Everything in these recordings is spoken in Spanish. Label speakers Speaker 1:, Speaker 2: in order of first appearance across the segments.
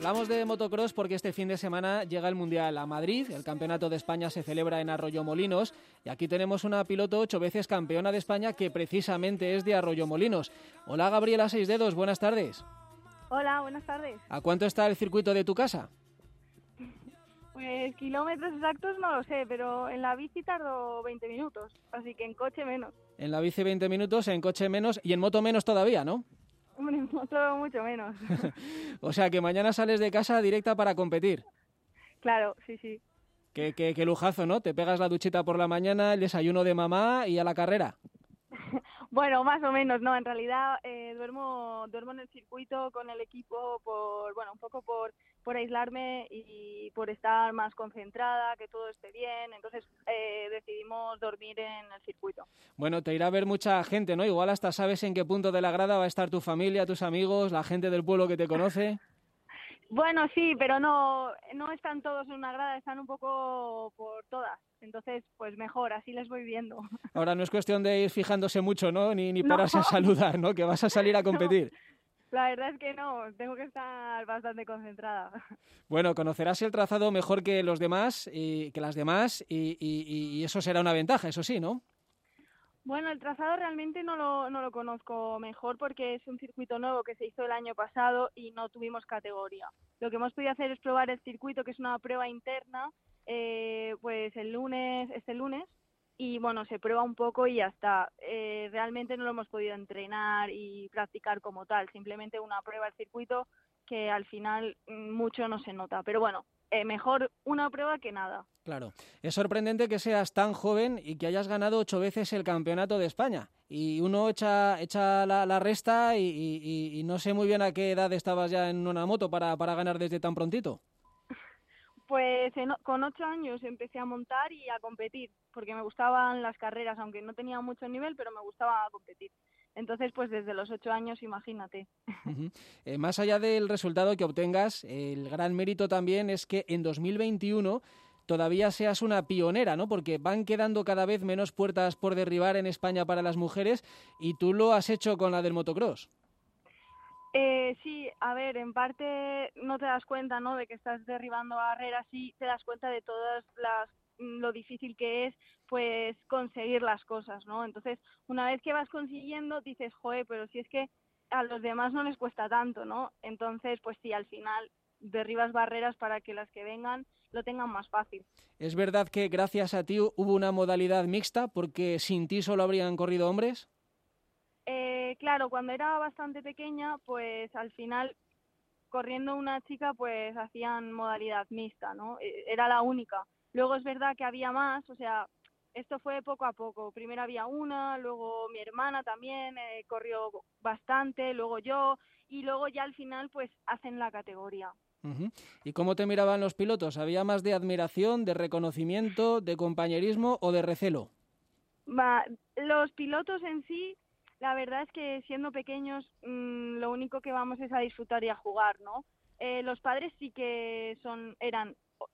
Speaker 1: Hablamos de motocross porque este fin de semana llega el Mundial a Madrid, el Campeonato de España se celebra en Arroyomolinos y aquí tenemos una piloto 8 veces campeona de España que precisamente es de Arroyomolinos. Hola Gabriela Seisdedos, buenas tardes.
Speaker 2: Hola, buenas tardes.
Speaker 1: ¿A cuánto está el circuito de tu casa?
Speaker 2: Pues kilómetros exactos no lo sé, pero en la bici tardo 20 minutos, así que en coche menos.
Speaker 1: En la bici 20 minutos, en coche menos y en moto menos todavía, ¿no?
Speaker 2: Hombre, en moto mucho menos.
Speaker 1: O sea que mañana sales de casa directa para competir.
Speaker 2: Claro, sí.
Speaker 1: Qué lujazo, ¿no? Te pegas la duchita por la mañana, el desayuno de mamá y a la carrera.
Speaker 2: Bueno, más o menos, no. En realidad duermo en el circuito con el equipo un poco por aislarme y por estar más concentrada, que todo esté bien. Entonces decidimos dormir en el circuito.
Speaker 1: Bueno, te irá a ver mucha gente, ¿no? Igual hasta sabes en qué punto de la grada va a estar tu familia, tus amigos, la gente del pueblo que te conoce.
Speaker 2: Bueno, sí, pero no están todos en una grada, están un poco por todas. Entonces, pues mejor, así les voy viendo.
Speaker 1: Ahora no es cuestión de ir fijándose mucho, ¿no? Ni
Speaker 2: No.
Speaker 1: pararse a saludar, ¿no? Que vas a salir a competir.
Speaker 2: No, la verdad es que no, tengo que estar bastante concentrada.
Speaker 1: Bueno, conocerás el trazado mejor que los demás y que las demás y eso será una ventaja, eso sí, ¿no?
Speaker 2: Bueno, el trazado realmente no lo conozco mejor porque es un circuito nuevo que se hizo el año pasado y no tuvimos categoría. Lo que hemos podido hacer es probar el circuito, que es una prueba interna, pues este lunes, y bueno, se prueba un poco y ya está. Realmente no lo hemos podido entrenar y practicar como tal, simplemente una prueba del circuito que al final mucho no se nota. Pero bueno, mejor una prueba que nada.
Speaker 1: Claro. Es sorprendente que seas tan joven y que hayas ganado 8 veces el Campeonato de España. Y uno echa la resta y no sé muy bien a qué edad estabas ya en una moto para ganar desde tan prontito.
Speaker 2: Pues con 8 años empecé a montar y a competir, porque me gustaban las carreras, aunque no tenía mucho nivel, pero me gustaba competir. Entonces, pues desde los 8 años, imagínate.
Speaker 1: Uh-huh. Más allá del resultado que obtengas, el gran mérito también es que en 2021 todavía seas una pionera, ¿no? Porque van quedando cada vez menos puertas por derribar en España para las mujeres y tú lo has hecho con la del motocross.
Speaker 2: Sí, a ver, en parte no te das cuenta, ¿no?, de que estás derribando barreras, sí te das cuenta de lo difícil que es, pues, conseguir las cosas, ¿no? Entonces, una vez que vas consiguiendo, dices, joder, pero si es que a los demás no les cuesta tanto, ¿no? Entonces, pues sí, al final derribas barreras para que las que vengan lo tengan más fácil.
Speaker 1: ¿Es verdad que gracias a ti hubo una modalidad mixta porque sin ti solo habrían corrido hombres?
Speaker 2: Claro, cuando era bastante pequeña, pues al final, corriendo una chica, pues hacían modalidad mixta, ¿no? Era la única. Luego es verdad que había más, o sea, esto fue poco a poco. Primero había una, luego mi hermana también corrió bastante, luego yo, y luego ya al final, pues hacen la categoría.
Speaker 1: Uh-huh. ¿Y cómo te miraban los pilotos? ¿Había más de admiración, de reconocimiento, de compañerismo o de recelo?
Speaker 2: Los pilotos en sí, la verdad es que siendo pequeños lo único que vamos es a disfrutar y a jugar, ¿no? Los padres sí que eran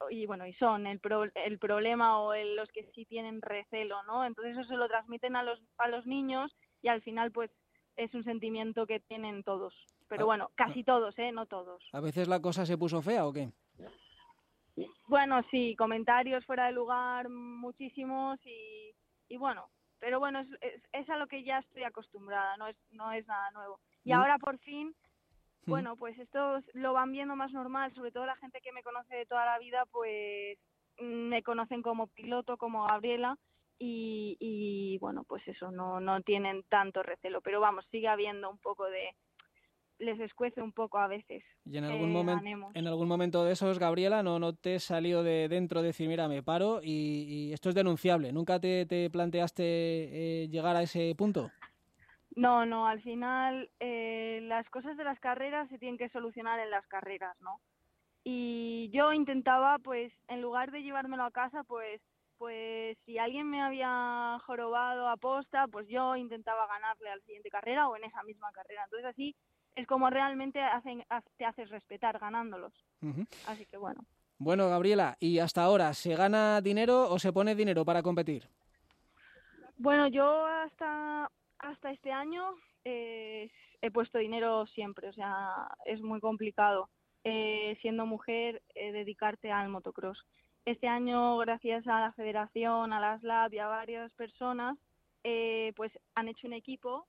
Speaker 2: el problema o los que sí tienen recelo, ¿no? Entonces eso se lo transmiten a los niños y al final pues es un sentimiento que tienen todos. Pero bueno, casi todos, no todos.
Speaker 1: ¿A veces la cosa se puso fea o qué?
Speaker 2: Bueno, sí, comentarios fuera de lugar muchísimos y bueno, pero bueno, es a lo que ya estoy acostumbrada, no es nada nuevo. Y ahora por fin, bueno, pues esto lo van viendo más normal, sobre todo la gente que me conoce de toda la vida, pues me conocen como piloto, como Gabriela, y bueno, pues eso, no tienen tanto recelo, pero vamos, sigue habiendo un poco les escuece un poco a veces.
Speaker 1: Y en algún momento de esos, Gabriela, no te salió de dentro decir, mira, me paro y esto es denunciable. ¿Nunca te planteaste llegar a ese punto?
Speaker 2: No, al final las cosas de las carreras se tienen que solucionar en las carreras, ¿no? Y yo intentaba, pues, en lugar de llevármelo a casa, pues si alguien me había jorobado a posta, pues yo intentaba ganarle a la siguiente carrera o en esa misma carrera. Entonces así es como realmente te haces respetar ganándolos.
Speaker 1: Uh-huh.
Speaker 2: Así que bueno.
Speaker 1: Bueno, Gabriela, ¿y hasta ahora se gana dinero o se pone dinero para competir?
Speaker 2: Bueno, yo hasta este año he puesto dinero siempre, o sea, es muy complicado. siendo mujer, dedicarte al motocross. Este año, gracias a la federación, a la SLAP y a varias personas, pues han hecho un equipo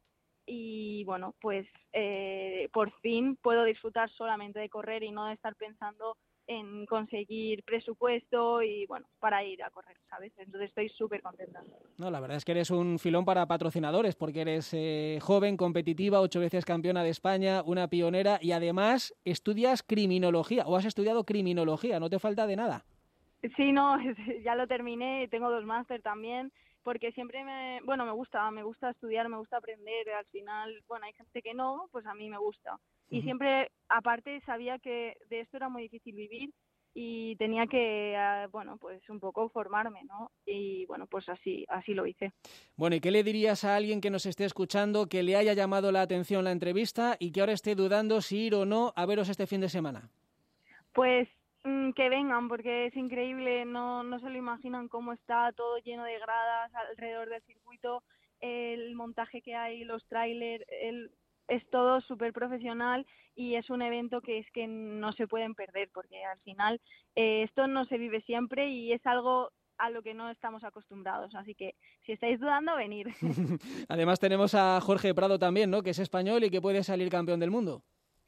Speaker 2: y bueno, pues por fin puedo disfrutar solamente de correr y no de estar pensando en conseguir presupuesto y bueno, para ir a correr, ¿sabes? Entonces estoy súper contenta.
Speaker 1: No, la verdad es que eres un filón para patrocinadores, porque eres joven, competitiva, 8 veces campeona de España, una pionera y además estudias criminología, o has estudiado criminología, no te falta de nada.
Speaker 2: Sí, no, ya lo terminé, tengo 2 máster también, porque siempre me gusta estudiar, me gusta aprender, al final, bueno, hay gente que no, pues a mí me gusta. Y
Speaker 1: Uh-huh.
Speaker 2: siempre, aparte, sabía que de esto era muy difícil vivir y tenía que, bueno, pues un poco formarme, ¿no? Y bueno, pues así lo hice.
Speaker 1: Bueno, ¿y qué le dirías a alguien que nos esté escuchando, que le haya llamado la atención la entrevista y que ahora esté dudando si ir o no a veros este fin de semana?
Speaker 2: Pues que vengan, porque es increíble, no se lo imaginan cómo está todo lleno de gradas alrededor del circuito, el montaje que hay, los trailers, es todo súper profesional y es un evento que es que no se pueden perder, porque al final esto no se vive siempre y es algo a lo que no estamos acostumbrados, así que si estáis dudando, venir.
Speaker 1: Además tenemos a Jorge Prado también, ¿no? Que es español y que puede salir campeón del mundo.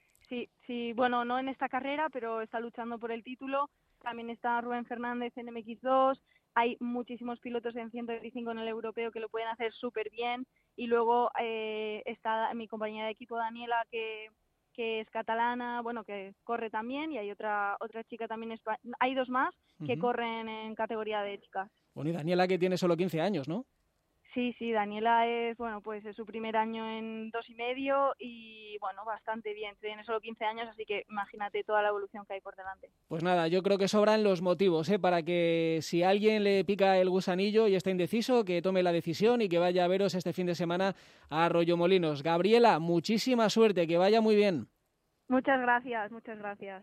Speaker 2: Sí, bueno, no en esta carrera, pero está luchando por el título. También está Rubén Fernández en MX2. Hay muchísimos pilotos en 125 en el europeo que lo pueden hacer súper bien. Y luego está mi compañera de equipo, Daniela, que es catalana, bueno, que corre también. Y hay otra chica también, hay 2 más que corren en categoría de chicas.
Speaker 1: Bueno, y Daniela, que tiene solo 15 años, ¿no?
Speaker 2: Sí, Daniela es, bueno, pues es su primer año en 2,5 y, bueno, bastante bien. Tiene solo 15 años, así que imagínate toda la evolución que hay por delante.
Speaker 1: Pues nada, yo creo que sobran los motivos, para que si a alguien le pica el gusanillo y está indeciso, que tome la decisión y que vaya a veros este fin de semana a Arroyomolinos. Gabriela, muchísima suerte, que vaya muy bien.
Speaker 2: Muchas gracias, muchas gracias.